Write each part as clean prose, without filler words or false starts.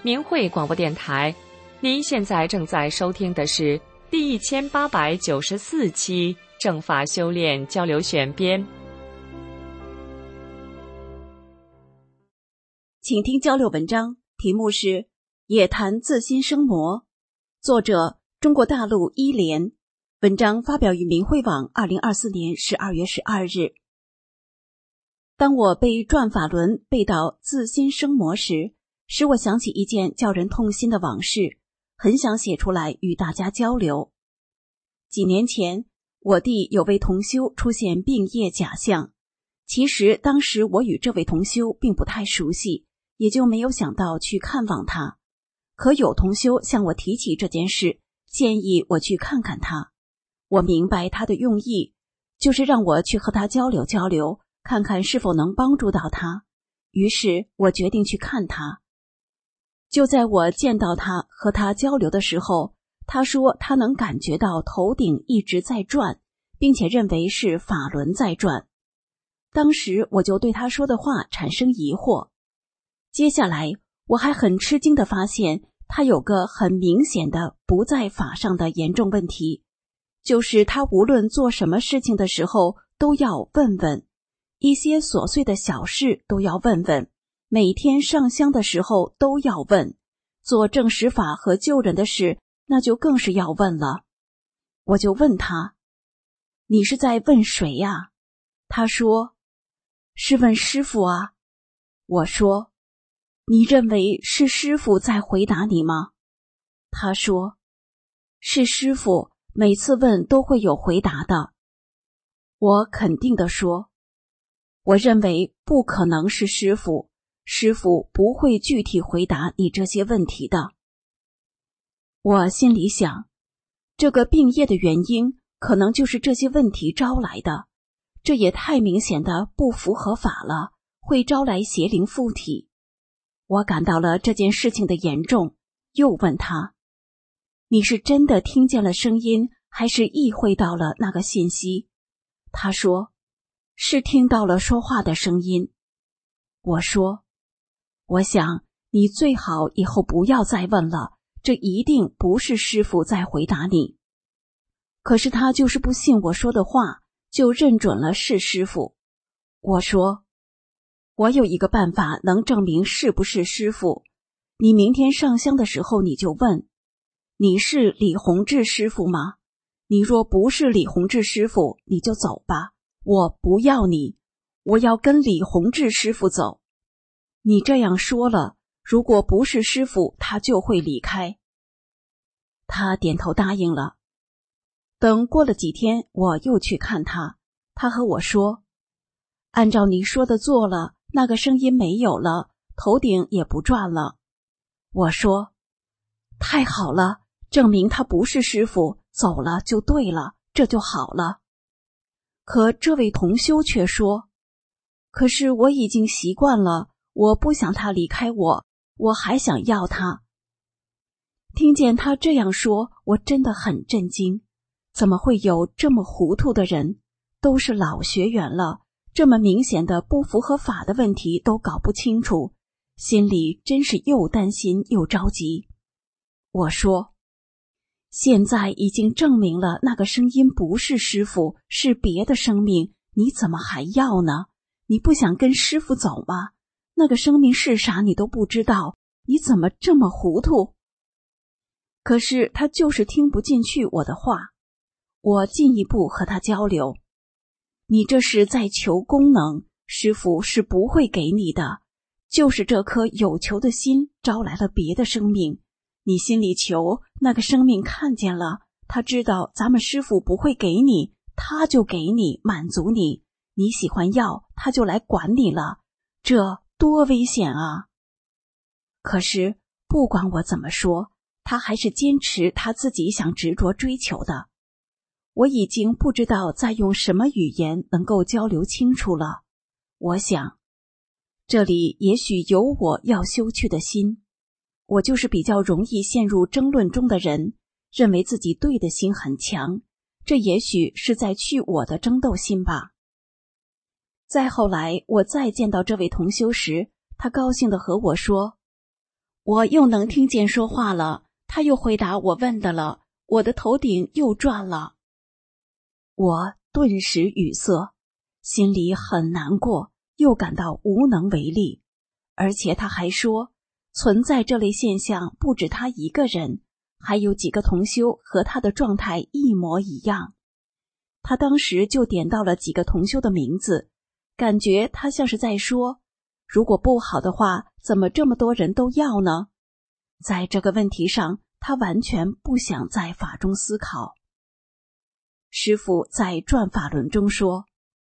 明慧广播电台。您现在正在收听的是第1894期正法修炼交流选编。 请听交流文章，题目是《也谈自心生魔》，作者中国大陆一莲，文章发表于明慧网2024年12月12日。当我背转法轮背到自心生魔时，使我想起一件叫人痛心的往事，很想写出来与大家交流。几年前，我弟有位同修出现病业假象，其实当时我与这位同修并不太熟悉，也就没有想到去看望他。可有同修向我提起这件事，建议我去看看他。我明白他的用意，就是让我去和他交流交流，看看是否能帮助到他。于是我决定去看他。就在我见到他和他交流的时候，他说他能感觉到头顶一直在转，并且认为是法轮在转。当时我就对他说的话产生疑惑。接下来我还很吃惊地发现，他有个很明显的不在法上的严重问题，就是他无论做什么事情的时候都要问问，一些琐碎的小事都要问问，每天上香的时候都要问，做正实法和救人的事那就更是要问了。我就问他，你是在问谁呀？他说，是问师父啊。我说，你认为是师父在回答你吗？他说，是师父，每次问都会有回答的。我肯定地说，我认为不可能是师父，师父不会具体回答你这些问题的。我心里想，这个病业的原因可能就是这些问题招来的，这也太明显的不符合法了，会招来邪灵附体。我感到了这件事情的严重，又问他，你是真的听见了声音，还是意会到了那个信息？他说，是听到了说话的声音。我说，我想你最好以后不要再问了，这一定不是师父在回答你。可是他就是不信我说的话，就认准了是师父。我说，我有一个办法能证明是不是师父，你明天上香的时候你就问，你是李洪志师父吗？你若不是李洪志师父，你就走吧，我不要你，我要跟李洪志师父走。你这样说了，如果不是师父，他就会离开。他点头答应了。等过了几天，我又去看他，他和我说，按照你说的做了，那个声音没有了，头顶也不转了。我说，太好了，证明他不是师父，走了就对了，这就好了。可这位同修却说，可是我已经习惯了，我不想他离开我，我还想要他。听见他这样说，我真的很震惊，怎么会有这么糊涂的人？都是老学员了，这么明显的不符合法的问题都搞不清楚，心里真是又担心又着急。我说，现在已经证明了那个声音不是师父，是别的生命，你怎么还要呢？你不想跟师父走吗？那个生命是啥你都不知道，你怎么这么糊涂？可是他就是听不进去我的话。我进一步和他交流，你这是在求功能，师父是不会给你的，就是这颗有求的心招来了别的生命，你心里求，那个生命看见了，他知道咱们师父不会给你，他就给你，满足你，你喜欢要，他就来管你了，这多危险啊！可是不管我怎么说，他还是坚持他自己想执着追求的。我已经不知道再用什么语言能够交流清楚了。我想，这里也许有我要修去的心，我就是比较容易陷入争论中的人，认为自己对的心很强，这也许是在去我的争斗心吧。再后来，我再见到这位同修时，他高兴地和我说， 我又能听见说话了，他又回答我问的了，我的头顶又转了。我顿时语塞，心里很难过，又感到无能为力。而且他还说，存在这类现象不止他一个人，还有几个同修和他的状态一模一样。他当时就点到了几个同修的名字，感觉他像是在说，如果不好的话，怎么这么多人都要呢？在这个问题上，他完全不想在法中思考。师父在转法轮中说，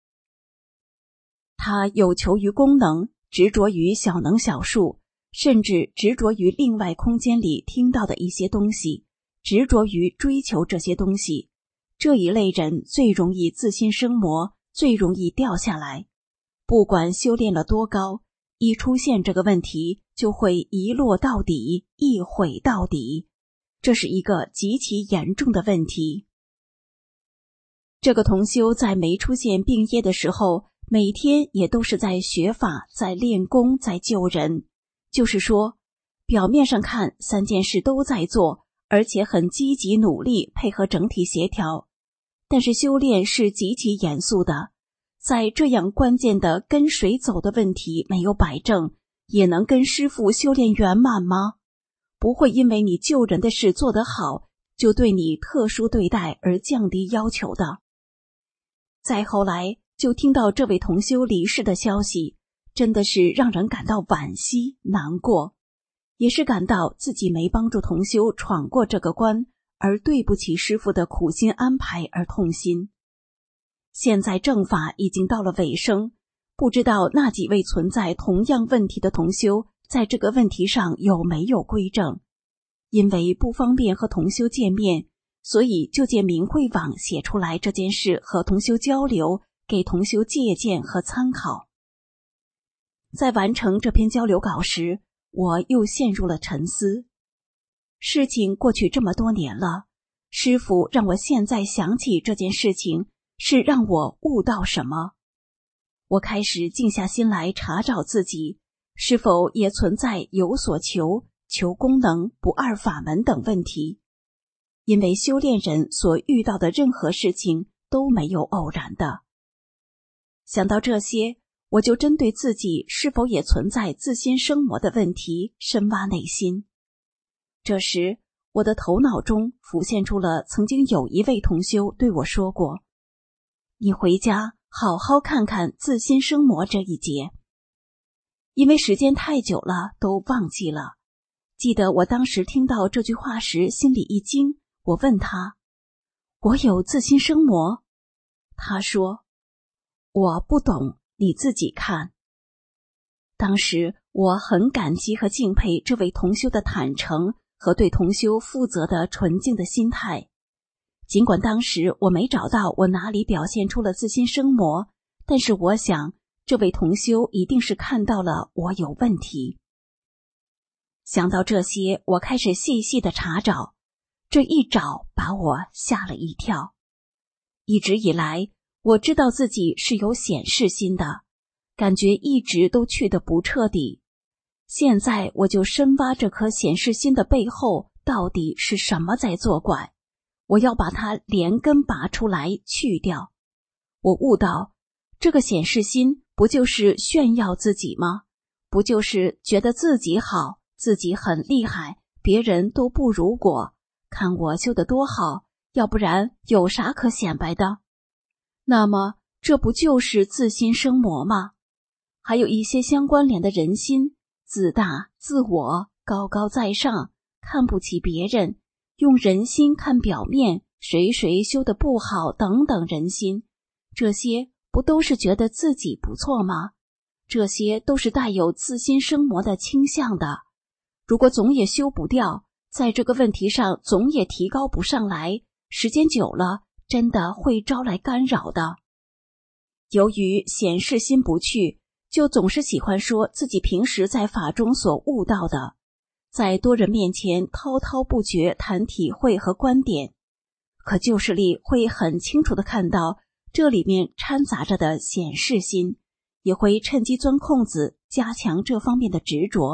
他有求于功能，执着于小能小数，甚至执着于另外空间里听到的一些东西，执着于追求这些东西。这一类人最容易自心生魔，最容易掉下来。不管修炼了多高，一出现这个问题，就会一落到底，一毁到底。这是一个极其严重的问题。这个同修在没出现病业的时候，每天也都是在学法，在练功，在救人。就是说，表面上看3件事都在做，而且很积极努力，配合整体协调。但是修炼是极其严肃的，在这样关键的跟谁走的问题没有摆正，也能跟师父修炼圆满吗？不会因为你救人的事做得好，就对你特殊对待而降低要求的。再后来就听到这位同修离世的消息，真的是让人感到惋惜难过，也是感到自己没帮助同修闯过这个关，而对不起师父的苦心安排而痛心。现在正法已经到了尾声，不知道那几位存在同样问题的同修在这个问题上有没有归正。因为不方便和同修见面，所以就借明慧网写出来这件事和同修交流，给同修借鉴和参考。在完成这篇交流稿时，我又陷入了沉思。事情过去这么多年了，师父让我现在想起这件事情，是让我悟到什么？我开始静下心来查找自己，是否也存在有所求、求功能、不二法门等问题。因为修炼人所遇到的任何事情都没有偶然的。想到这些，我就针对自己是否也存在自心生魔的问题深挖内心。这时，我的头脑中浮现出了曾经有一位同修对我说过，你回家好好看看自心生魔这一节。因为时间太久了，都忘记了。记得我当时听到这句话时心里一惊，我问他，我有自心生魔？他说，我不懂，你自己看。当时我很感激和敬佩这位同修的坦诚和对同修负责的纯净的心态。尽管当时我没找到我哪里表现出了自心生魔，但是我想这位同修一定是看到了我有问题。想到这些，我开始细细的查找，这一找把我吓了一跳。一直以来，我知道自己是有显示心的，感觉一直都去得不彻底。现在我就深挖这颗显示心的背后到底是什么在作怪，我要把它连根拔出来去掉。我悟到，这个显示心不就是炫耀自己吗？不就是觉得自己好，自己很厉害，别人都不如我，看我修得多好，要不然有啥可显摆的？那么这不就是自心生魔吗？还有一些相关联的人心，自大、自我、高高在上，看不起别人，用人心看表面，谁修得不好等等人心，这些不都是觉得自己不错吗？这些都是带有自心生魔的倾向的。如果总也修不掉，在这个问题上总也提高不上来，时间久了，真的会招来干扰的。由于显示心不去，就总是喜欢说自己平时在法中所悟到的，在多人面前滔滔不绝谈体会和观点，可旧势力会很清楚地看到这里面掺杂着的显示心，也会趁机钻空子，加强这方面的执着，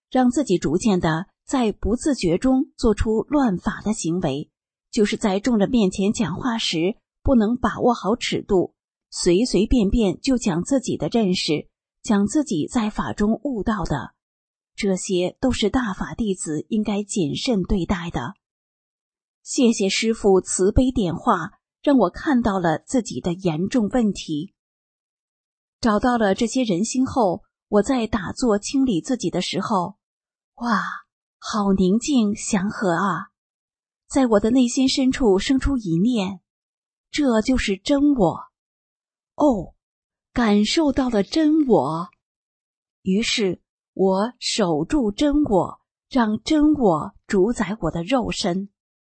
让自己逐渐的在不自觉中做出乱法的行为，就是在众人面前讲话时不能把握好尺度，随随便便就讲自己的认识，讲自己在法中悟到的，这些都是大法弟子应该谨慎对待的。谢谢师父慈悲点化，让我看到了自己的严重问题。找到了这些人心后，我在打坐清理自己的时候，哇，好宁静祥和啊！在我的内心深处生出一念，这就是真我。哦，感受到了真我。于是我守住真我，让真我主宰我的肉身。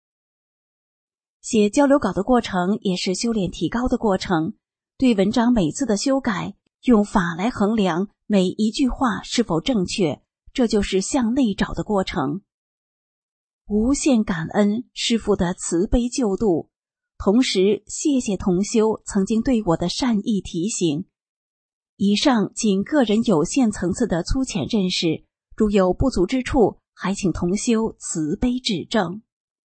写交流稿的过程也是修炼提高的过程，对文章每次的修改，用法来衡量每一句话是否正确，这就是向内找的过程。无限感恩师父的慈悲救度，同时谢谢同修曾经对我的善意提醒。以上仅个人有限层次的粗浅认识，如有不足之处，还请同修慈悲指正。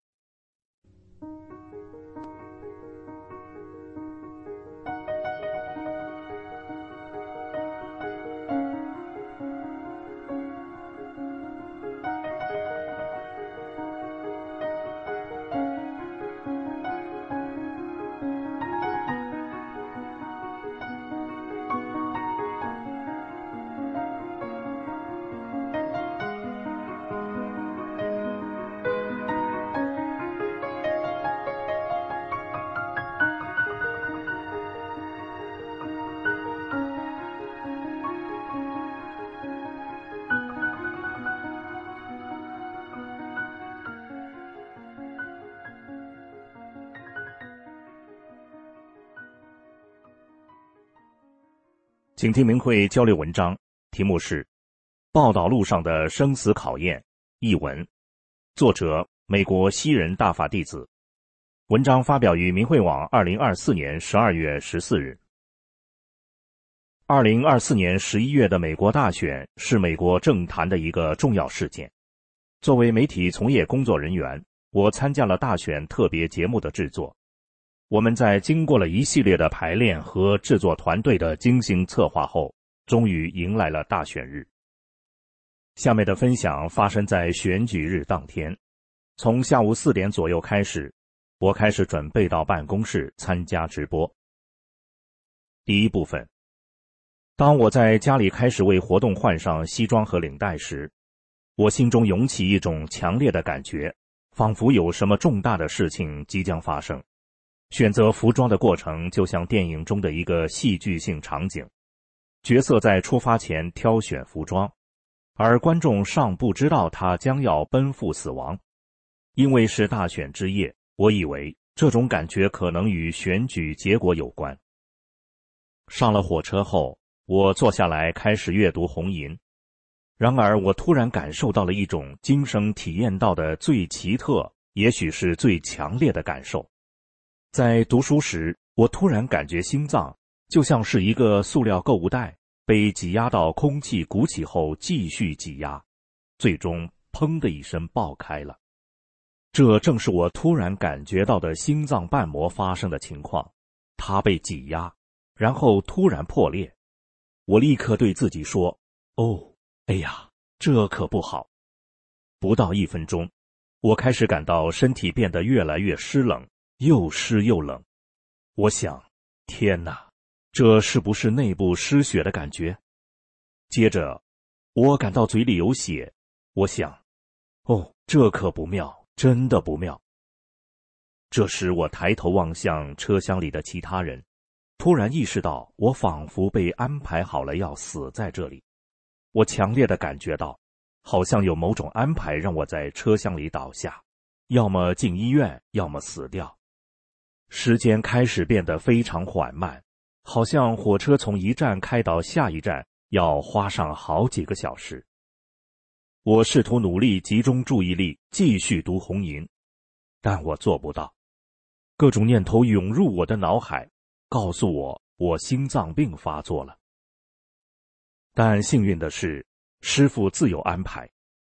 请听明慧交流文章，题目是《报道路上的生死考验》，译文，作者美国西人大法弟子。文章发表于明慧网2024年12月14日。2024年11月的美国大选是美国政坛的一个重要事件。作为媒体从业工作人员，我参加了大选特别节目的制作。我们在经过了一系列的排练和制作团队的精心策划后，终于迎来了大选日。下面的分享发生在选举日当天，从下午4点左右开始，我开始准备到办公室参加直播。第一部分，当我在家里开始为活动换上西装和领带时，我心中涌起一种强烈的感觉，仿佛有什么重大的事情即将发生。选择服装的过程就像电影中的一个戏剧性场景，角色在出发前挑选服装，而观众尚不知道他将要奔赴死亡。因为是大选之夜，我以为这种感觉可能与选举结果有关。上了火车后，我坐下来开始阅读红银。然而我突然感受到了一种今生体验到的最奇特，也许是最强烈的感受。在读书时，我突然感觉心脏就像是一个塑料购物袋，被挤压到空气鼓起后继续挤压，最终砰的一声爆开了。这正是我突然感觉到的心脏瓣膜发生的情况，它被挤压，然后突然破裂。我立刻对自己说：哦，哎呀，这可不好。不到1分钟，我开始感到身体变得越来越湿冷，又湿又冷。我想，天哪，这是不是内部失血的感觉？接着，我感到嘴里有血。我想，哦，这可不妙，真的不妙。这时我抬头望向车厢里的其他人，突然意识到我仿佛被安排好了要死在这里。我强烈地感觉到，好像有某种安排让我在车厢里倒下，要么进医院，要么死掉。时间开始变得非常缓慢，好像火车从一站开到下一站要花上好几个小时。我试图努力集中注意力，继续读红银，但我做不到。各种念头涌入我的脑海，告诉我心脏病发作了。但幸运的是，师父自有安排，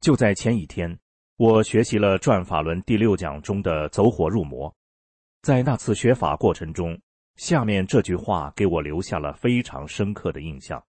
就在前一天，我学习了转法轮第6讲中的走火入魔。在那次学法过程中，下面这句话给我留下了非常深刻的印象。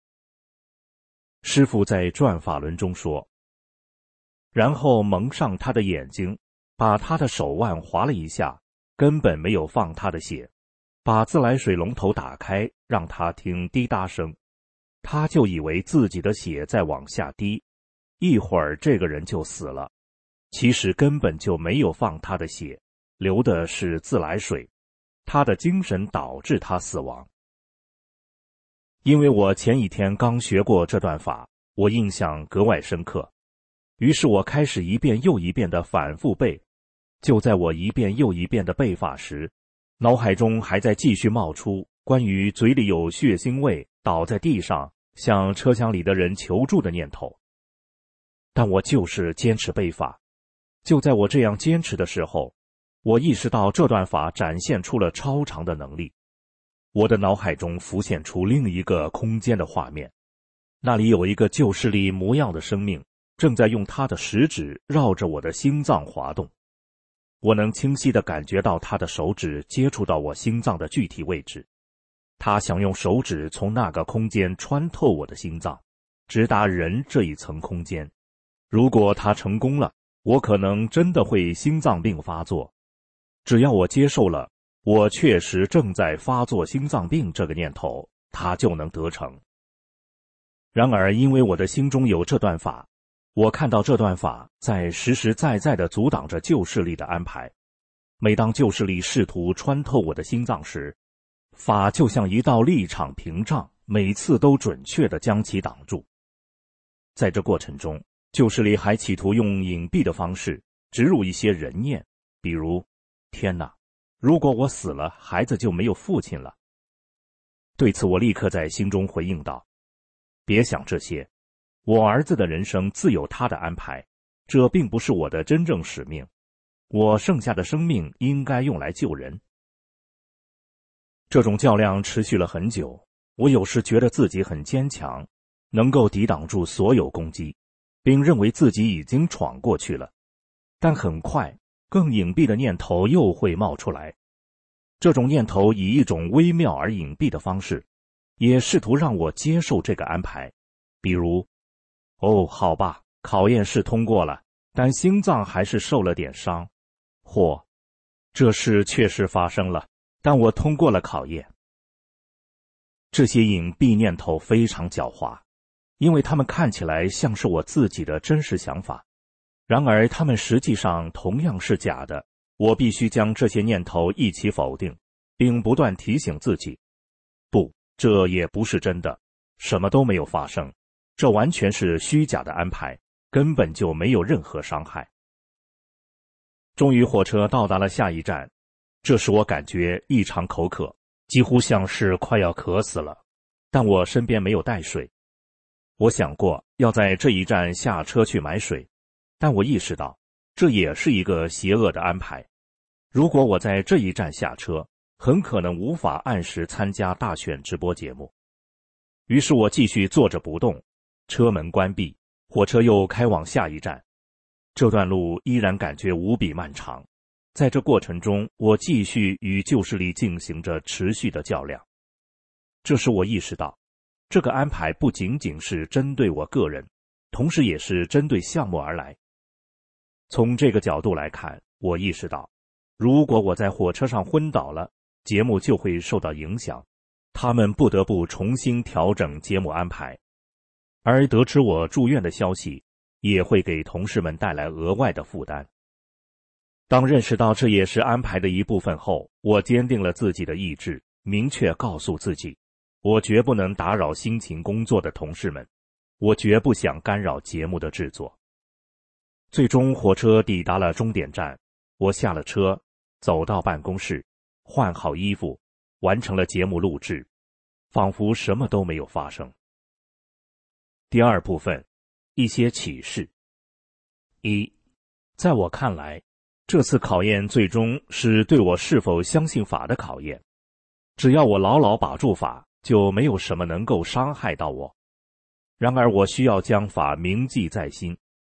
师父在转法轮中说，然后蒙上他的眼睛，把他的手腕划了一下，根本没有放他的血，把自来水龙头打开，让他听滴答声，他就以为自己的血在往下滴，一会儿这个人就死了。其实根本就没有放他的血，流的是自来水，他的精神导致他死亡。因为我前一天刚学过这段法，我印象格外深刻，于是我开始一遍又一遍地反复背。就在我一遍又一遍地背法时，脑海中还在继续冒出关于嘴里有血腥味，倒在地上向车厢里的人求助的念头。但我就是坚持背法。就在我这样坚持的时候，我意识到这段法展现出了超常的能力。我的脑海中浮现出另一个空间的画面，那里有一个旧势力模样的生命，正在用他的食指绕着我的心脏滑动。我能清晰地感觉到他的手指接触到我心脏的具体位置。他想用手指从那个空间穿透我的心脏，直达人这一层空间。如果他成功了，我可能真的会心脏病发作。只要我接受了我确实正在发作心脏病这个念头，他就能得逞。然而因为我的心中有这段法，我看到这段法在实实在在地阻挡着旧势力的安排。每当旧势力试图穿透我的心脏时，法就像一道立场屏障，每次都准确地将其挡住。在这过程中，旧势力还企图用隐蔽的方式植入一些人念，比如，天哪，如果我死了，孩子就没有父亲了。对此我立刻在心中回应道，别想这些，我儿子的人生自有他的安排，这并不是我的真正使命，我剩下的生命应该用来救人。这种较量持续了很久，我有时觉得自己很坚强，能够抵挡住所有攻击，并认为自己已经闯过去了。但很快，更隐蔽的念头又会冒出来。这种念头以一种微妙而隐蔽的方式，也试图让我接受这个安排。比如，好吧，考验是通过了，但心脏还是受了点伤。或，这事确实发生了，但我通过了考验。这些隐蔽念头非常狡猾，因为它们看起来像是我自己的真实想法，然而它们实际上同样是假的。我必须将这些念头一起否定，并不断提醒自己，不，这也不是真的，什么都没有发生，这完全是虚假的安排，根本就没有任何伤害。终于火车到达了下一站，这时我感觉异常口渴，几乎像是快要渴死了，但我身边没有带水。我想过要在这一站下车去买水，但我意识到这也是一个邪恶的安排。如果我在这一站下车，很可能无法按时参加大选直播节目。于是我继续坐着不动，车门关闭，火车又开往下一站。这段路依然感觉无比漫长。在这过程中，我继续与旧势力进行着持续的较量。这时我意识到，这个安排不仅仅是针对我个人，同时也是针对项目而来。从这个角度来看，我意识到，如果我在火车上昏倒了，节目就会受到影响，他们不得不重新调整节目安排。而得知我住院的消息，也会给同事们带来额外的负担。当认识到这也是安排的一部分后，我坚定了自己的意志，明确告诉自己，我绝不能打扰辛勤工作的同事们，我绝不想干扰节目的制作。最终火车抵达了终点站，我下了车，走到办公室，换好衣服，完成了节目录制，仿佛什么都没有发生。第二部分，一些启示。一，在我看来，这次考验最终是对我是否相信法的考验。只要我牢牢把住法，就没有什么能够伤害到我。然而我需要将法铭记在心，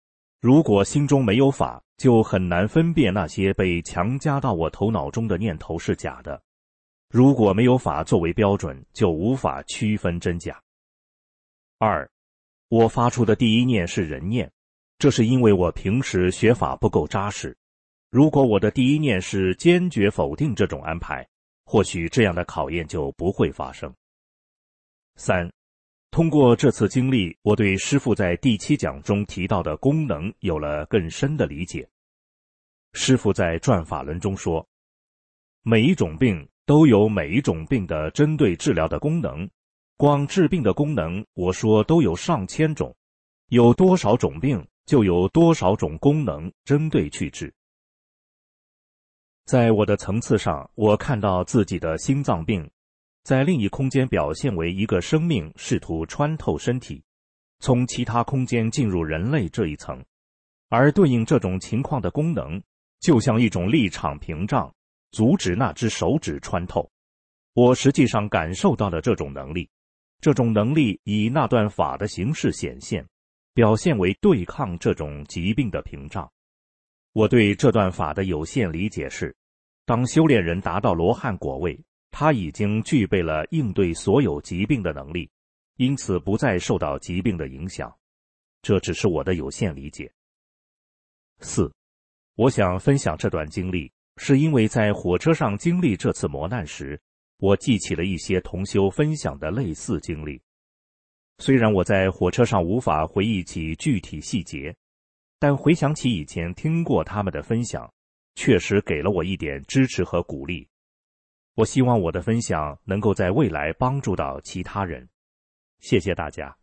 如果心中没有法，就很难分辨那些被强加到我头脑中的念头是假的。如果没有法作为标准，就无法区分真假。2. 我发出的第一念是人念，这是因为我平时学法不够扎实。如果我的第一念是坚决否定这种安排，或许这样的考验就不会发生。3. 通过这次经历，我对师父在第7讲中提到的功能有了更深的理解。师父在转法轮中说，每一种病都有每一种病的针对治疗的功能，光治病的功能，我说都有上千种，有多少种病，就有多少种功能针对去治。在我的层次上，我看到自己的心脏病在另一空间表现为一个生命试图穿透身体，从其他空间进入人类这一层，而对应这种情况的功能，就像一种立场屏障，阻止那只手指穿透。我实际上感受到了这种能力，这种能力以那段法的形式显现，表现为对抗这种疾病的屏障。我对这段法的有限理解是，当修炼人达到罗汉果位，他已经具备了应对所有疾病的能力，因此不再受到疾病的影响。这只是我的有限理解。4. 我想分享这段经历，是因为在火车上经历这次磨难时，我记起了一些同修分享的类似经历。虽然我在火车上无法回忆起具体细节，但回想起以前听过他们的分享，确实给了我一点支持和鼓励。我希望我的分享能够在未来帮助到其他人。谢谢大家。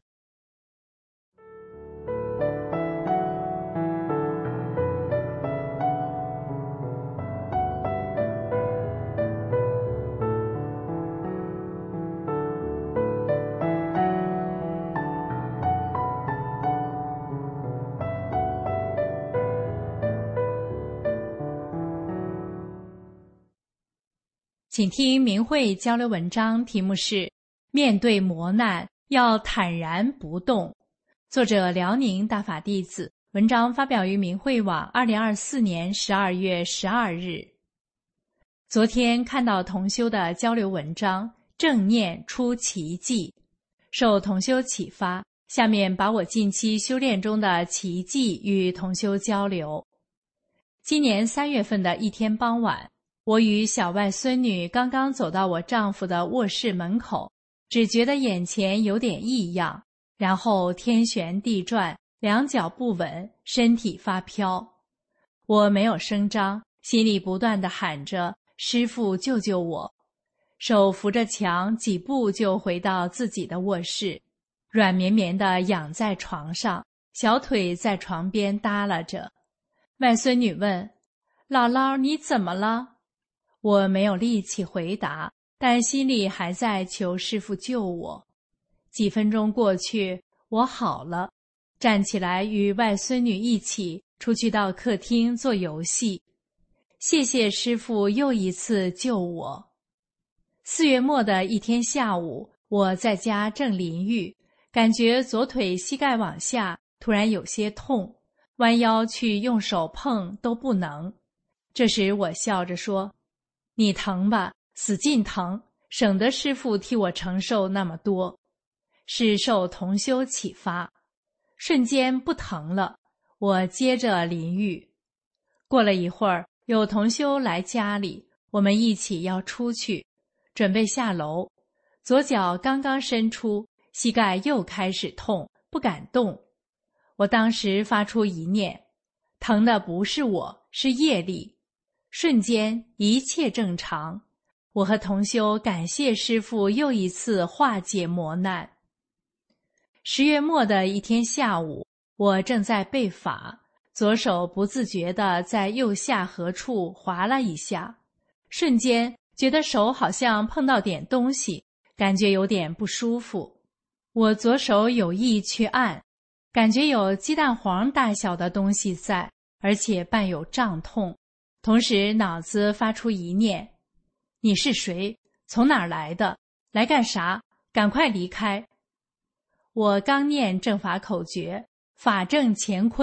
请听明慧交流文章，题目是面对磨难要坦然不动，作者辽宁大法弟子，文章发表于明慧网2024年12月12日。昨天看到同修的交流文章，正念出奇迹，受同修启发，下面把我近期修炼中的奇迹与同修交流。今年3月份的一天傍晚，我与小外孙女刚刚走到我丈夫的卧室门口，只觉得眼前有点异样，然后天旋地转，两脚不稳，身体发飘。我没有声张，心里不断地喊着师父救救我，手扶着墙，几步就回到自己的卧室，软绵绵地仰在床上，小腿在床边耷拉着。外孙女问，姥姥你怎么了？我没有力气回答，但心里还在求师父救我。几分钟过去，我好了，站起来与外孙女一起出去到客厅做游戏。谢谢师父又一次救我。4月末的一天下午，我在家正淋浴，感觉左腿膝盖往下突然有些痛，弯腰去用手碰都不能。这时我笑着说，你疼吧，死劲疼，省得师父替我承受那么多。是受同修启发，瞬间不疼了，我接着淋浴。过了一会儿，有同修来家里，我们一起要出去，准备下楼，左脚刚刚伸出，膝盖又开始痛，不敢动。我当时发出一念，疼的不是我，是业力。瞬间一切正常，我和同修感谢师父又一次化解磨难。10月末的一天下午，我正在背法，左手不自觉地在右下颌处划了一下，瞬间觉得手好像碰到点东西，感觉有点不舒服。我左手有意去按，感觉有鸡蛋黄大小的东西在，而且伴有胀痛。同时脑子发出一念，你是谁？从哪儿来的？来干啥？赶快离开！我刚念正法口诀，法正乾坤，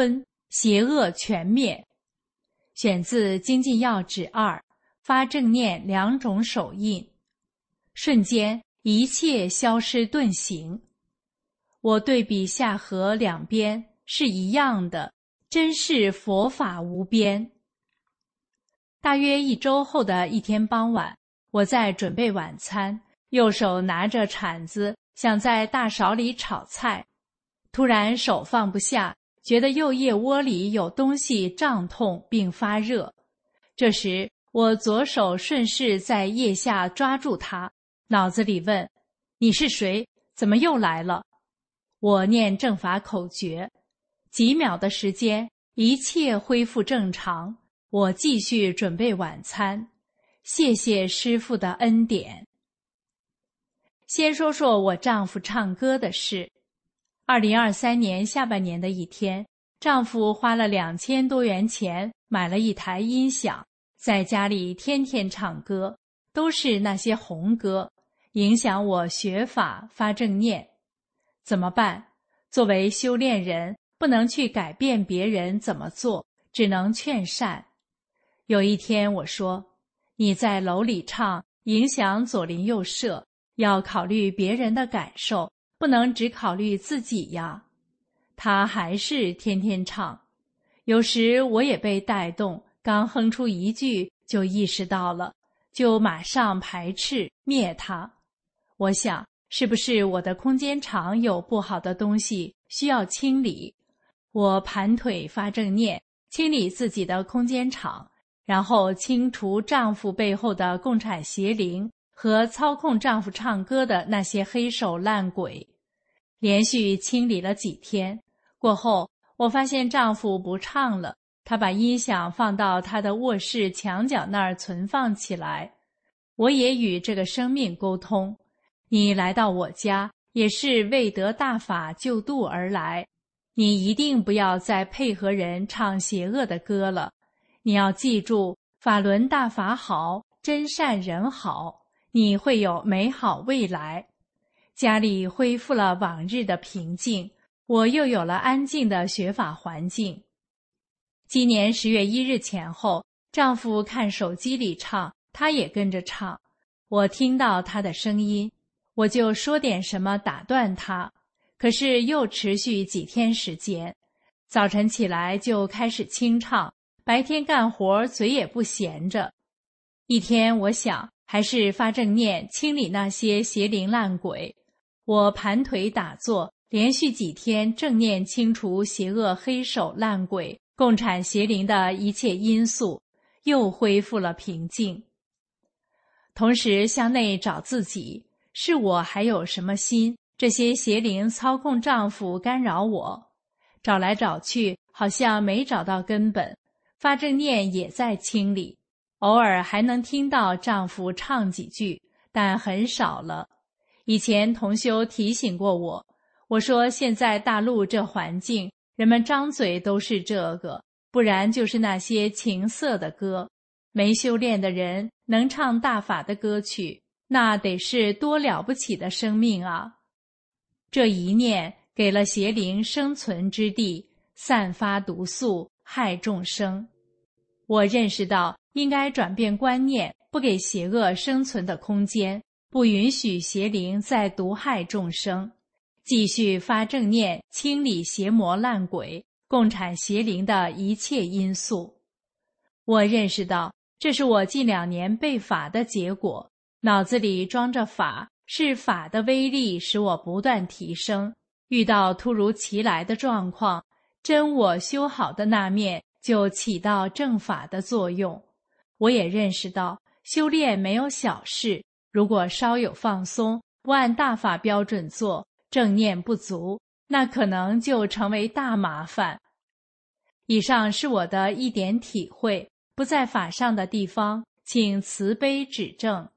邪恶全灭。选自《精进要旨2》，发正念2种手印。瞬间，一切消失遁形。我对比下河两边是一样的，真是佛法无边。大约1周后的一天傍晚，我在准备晚餐，右手拿着铲子，想在大勺里炒菜，突然手放不下，觉得右腋窝里有东西胀痛并发热。这时我左手顺势在腋下抓住它，脑子里问：你是谁？怎么又来了？我念正法口诀，几秒的时间，一切恢复正常。我继续准备晚餐，谢谢师父的恩典。先说说我丈夫唱歌的事。2023年下半年的一天，丈夫花了2000多元钱买了一台音响，在家里天天唱歌，都是那些红歌，影响我学法发正念。怎么办？作为修炼人，不能去改变别人怎么做，只能劝善。有一天我说，你在楼里唱，影响左邻右舍，要考虑别人的感受，不能只考虑自己呀。他还是天天唱，有时我也被带动，刚哼出一句就意识到了，就马上排斥灭它。我想，是不是我的空间场有不好的东西需要清理？我盘腿发正念，清理自己的空间场，然后清除丈夫背后的共产邪灵和操控丈夫唱歌的那些黑手烂鬼。连续清理了几天，过后我发现丈夫不唱了，他把音响放到他的卧室墙角那儿存放起来。我也与这个生命沟通，你来到我家也是为得大法救度而来，你一定不要再配合人唱邪恶的歌了。你要记住，法轮大法好，真善人好，你会有美好未来。家里恢复了往日的平静，我又有了安静的学法环境。今年10月1日前后，丈夫看手机里唱，他也跟着唱。我听到他的声音，我就说点什么打断他，可是又持续几天时间。早晨起来就开始清唱，白天干活嘴也不闲着。一天我想，还是发正念清理那些邪灵烂鬼。我盘腿打坐，连续几天正念清除邪恶黑手烂鬼、共产邪灵的一切因素，又恢复了平静。同时向内找自己，是我还有什么心？这些邪灵操控丈夫干扰我，找来找去好像没找到根本。发正念也在清理，偶尔还能听到丈夫唱几句，但很少了。以前同修提醒过我，我说现在大陆这环境，人们张嘴都是这个，不然就是那些情色的歌。没修炼的人能唱大法的歌曲，那得是多了不起的生命啊！这一念给了邪灵生存之地，散发毒素，害众生。我认识到应该转变观念，不给邪恶生存的空间，不允许邪灵再毒害众生，继续发正念，清理邪魔烂鬼、共产邪灵的一切因素。我认识到，这是我近2年背法的结果，脑子里装着法，是法的威力使我不断提升。遇到突如其来的状况，真我修好的那面就起到正法的作用。我也认识到，修炼没有小事，如果稍有放松，不按大法标准做，正念不足，那可能就成为大麻烦。以上是我的一点体会，不在法上的地方，请慈悲指正。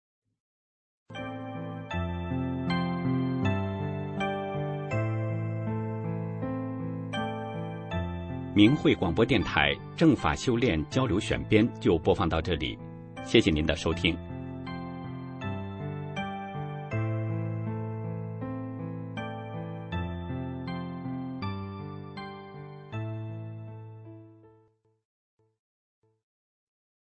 明慧广播电台正法修炼交流选编就播放到这里，谢谢您的收听。